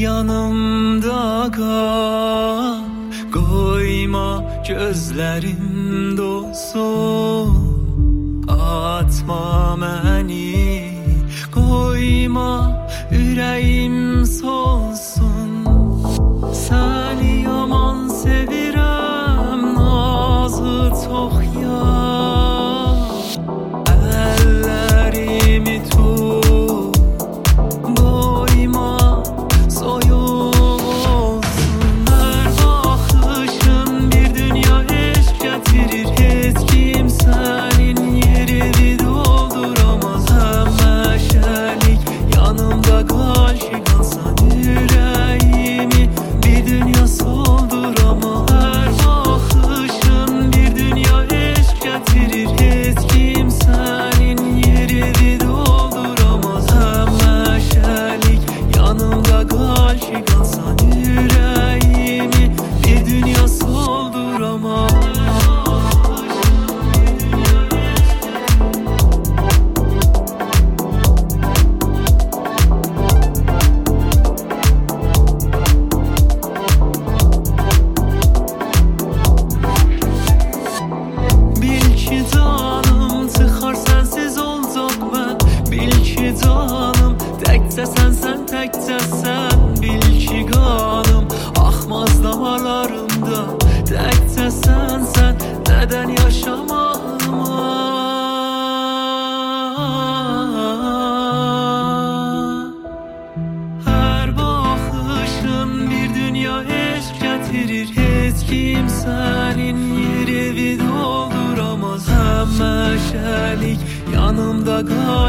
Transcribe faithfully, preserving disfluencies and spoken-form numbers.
yanımda kal. Koyma gözlerim dolsun, atma beni. Koyma yüreğim solsun. Seni yaman sevirem, nazı çok ya. Ellerimi tut, koyma soyuq olsun. Her bakışın bir dünya eşk getirir. Hiç kimsenin yerini dolduramaz. Hemmeşelik yanımda kal ki kalsan yüreğimi bir dünya solduramaz. Her bakışın bir dünya eşk getirir. Hiç kimsenin yerini dolduramaz. Hemmeşelik yanımda kal ki kalsan yüreğimi bir dünya solduramaz. Bil ki canım çıxar sensiz olacaq mən. Bil ki canım təkcə sən, sən təkcə sən. Bil ki qanım axmaz damarlarımda. Təkcə sən, sən nədən yaşamağıma. Her bakışın bir dünya eşk getirir. Hiç kimsenin yeri dolduramaz. Hemmeşelik yanımda kal